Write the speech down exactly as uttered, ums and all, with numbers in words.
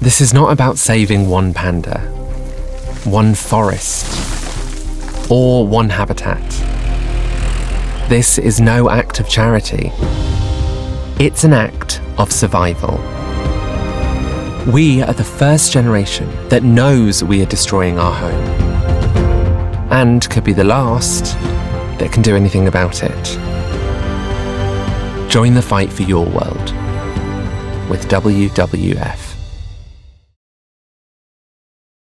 This is not about saving one panda, one forest, or one habitat. This is no act of charity. It's an act of survival. We are the first generation that knows we are destroying our home, and could be the last that can do anything about it. Join the fight for your world with W W F.